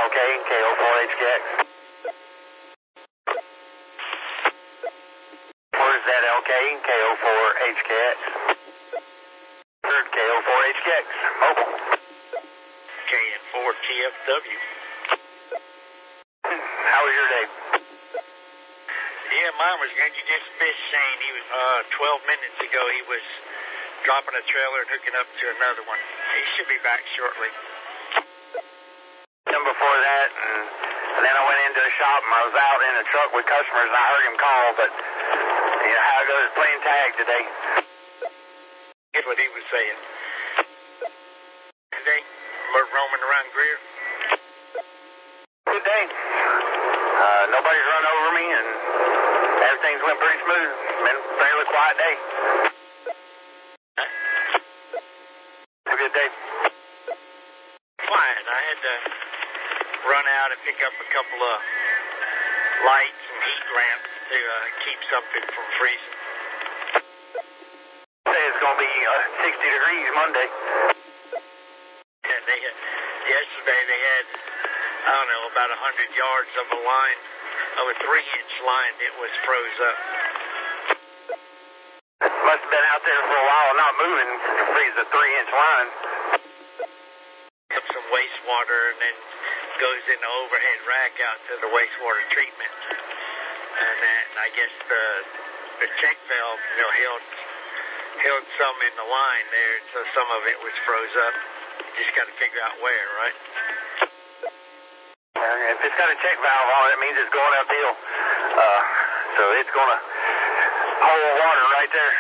LK, KO4HKX. Where's that LK, KO4HKX? Third KO4HKX, mobile. KN4TFW. How was your day? Yeah, mine was good. You just missed Shane. He was 12 minutes ago. He was dropping a trailer and hooking up to another one. He should be back shortly. Before that, and then I went into the shop and I was out in the truck with customers and I heard him call, but you know how it goes playing tag today. That's what he was saying. Today, we're roaming around Greer. Good day. Nobody's run over me and everything's went pretty smooth. Been a fairly quiet day. A good day. Quiet. I had to run out and pick up a couple of lights and heat lamps to keep something from freezing. Say it's going to be 60 degrees Monday. Yeah, yesterday they had, I don't know, about 100 yards of a line, of a 3-inch line that was froze up. Must have been out there for a while not moving to freeze a 3-inch line. Up some wastewater and then goes in the overhead rack out to the wastewater treatment. And then I guess the check valve, held some in the line there, so some of it was froze up. You just got to figure out where, right? If it's got a check valve on it, it means it's going uphill. So it's going to hold water right there.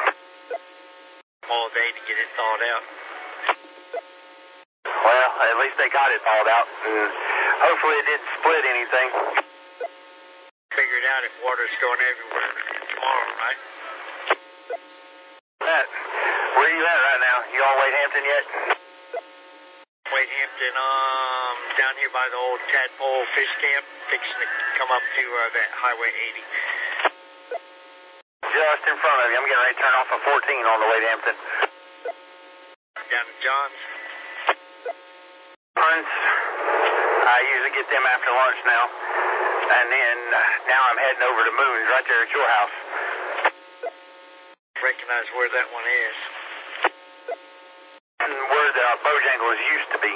All day to get it thawed out. Well, at least they got it thawed out, and hopefully it didn't split anything. Figure it out if water's going everywhere tomorrow, right? Matt, where are you at right now? You on Wade Hampton yet? Wade Hampton, down here by the old Tadpole Fish Camp, fixing to come up to that Highway 80. Just in front of you. I'm getting ready to turn off a 14 on the Wade Hampton. Down to John's. I usually get them after lunch now. And then now I'm heading over to Moon's right there at your house. Recognize where that one is. Where the Bojangles used to be.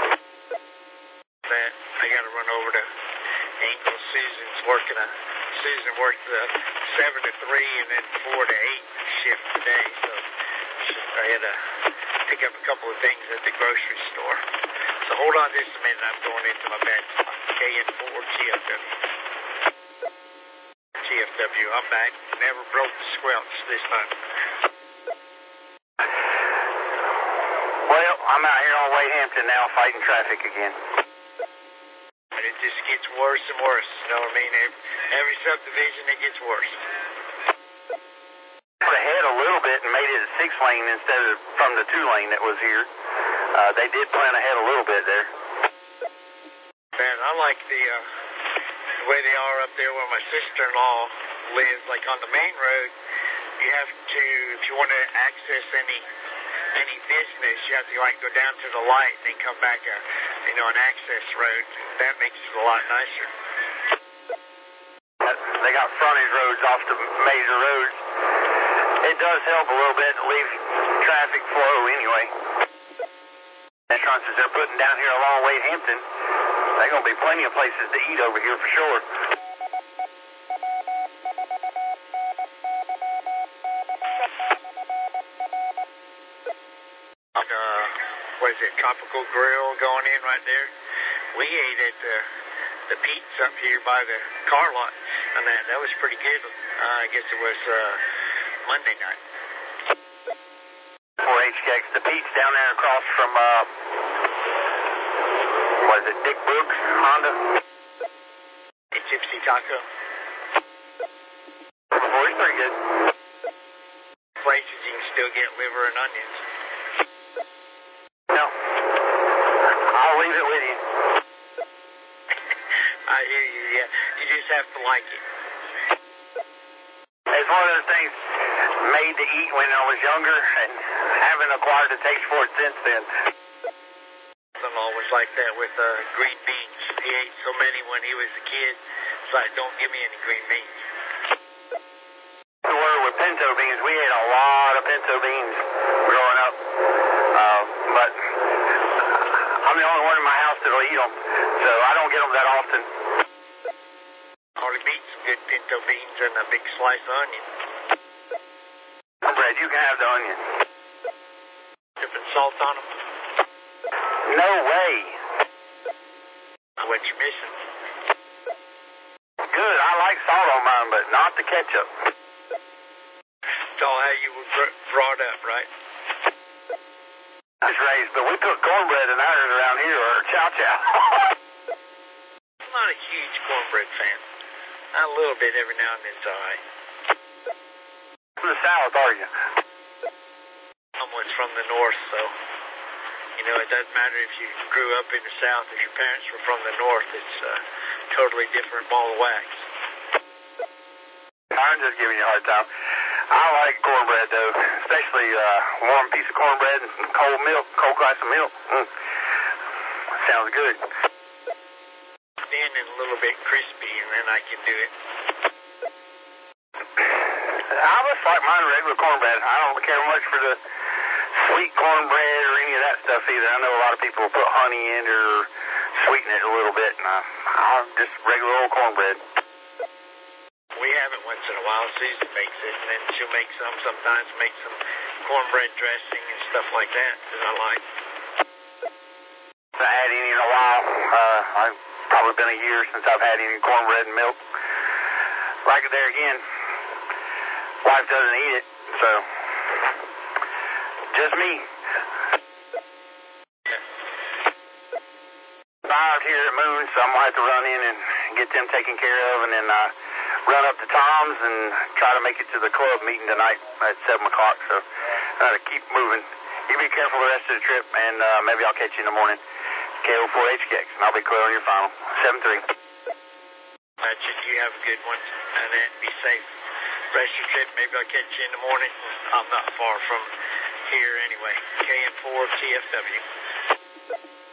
That I got to run over to Angel. Susan worked the 7 to 3 and then 4 to 8 shift today, so I had to pick up a couple of things at the grocery store. So hold on just a minute. I'm going into my bed. KN4 TFW. I'm back. Never broke the squelch this time. Well, I'm out here on Wade Hampton now fighting traffic again. And it just gets worse and worse. You know what I mean? Every subdivision, it gets worse. Put ahead a little bit and made it a 6-lane instead of from the 2-lane that was here. They did plan ahead a little bit there. Man, I like the way they are up there where my sister-in-law lives. Like on the main road, you have to, if you want to access any business, you have to like go down to the light and then come back an access road. That makes it a lot nicer. They got frontage roads off the major roads. It does help a little bit to leave traffic flow anyway. Restaurants they're putting down here along Wade Hampton, there's going to be plenty of places to eat over here for sure. What is it, Tropical Grill going in right there? We ate at the Pete's up here by the car lot, and that was pretty good. I guess it was Monday night. For HKX, the Pete's down there across from, what is it, Dick Brooks, Honda? A Gypsy Taco. Before it's pretty good. Places you can still get liver and onions. No. I'll leave it with you. I hear you, yeah. You just have to like it. It's one of those things made to eat when I was younger and haven't acquired a taste for it since then. My mother-in-law was like that with green beans. He ate so many when he was a kid. It's like, don't give me any green beans. The word with pinto beans, we ate a lot of pinto beans growing up. But I'm the only one in my house that'll eat them, so I don't get them that often. Hardly beats some good pinto beans and a big slice of onion. Cornbread, you can have the onion. Dipping salt on them. No way. What you missing? Good, I like salt on mine, but not the ketchup. It's all how you were brought up, right? I was raised, but we put cornbread in ours around here, or chow-chow. I'm not a huge cornbread fan. A little bit every now and then, it's all right. From the South, are you? Someone's from the North, so, you know, it doesn't matter if you grew up in the South, if your parents were from the North, it's a totally different ball of wax. I'm just giving you a hard time. I like cornbread, though, especially warm piece of cornbread and some cold milk, cold glass of milk. Sounds good. Thin and a little bit crispy, and then I can do it. I just like mine regular cornbread. I don't care much for the sweet cornbread or any of that stuff either. I know a lot of people put honey in it or sweeten it a little bit, and I'm just regular old cornbread. We have it once in a while. Susan makes it, and then she'll make sometimes make some cornbread dressing and stuff like that I like. I haven't had any in a while. I've probably been a year since I've had any cornbread and milk. Like it there again. Wife doesn't eat it, so just me. Out here at Moon, so I'm gonna have to run in and get them taken care of, and then run up to Tom's and try to make it to the club meeting tonight at 7 o'clock. So to keep moving. You be careful the rest of the trip, and maybe I'll catch you in the morning. KO4HKX, and I'll be clear on your final. 7-3. Gotcha. You have a good one, and then be safe. Rest of your trip. Maybe I'll catch you in the morning. I'm not far from here anyway. KN4 TFW.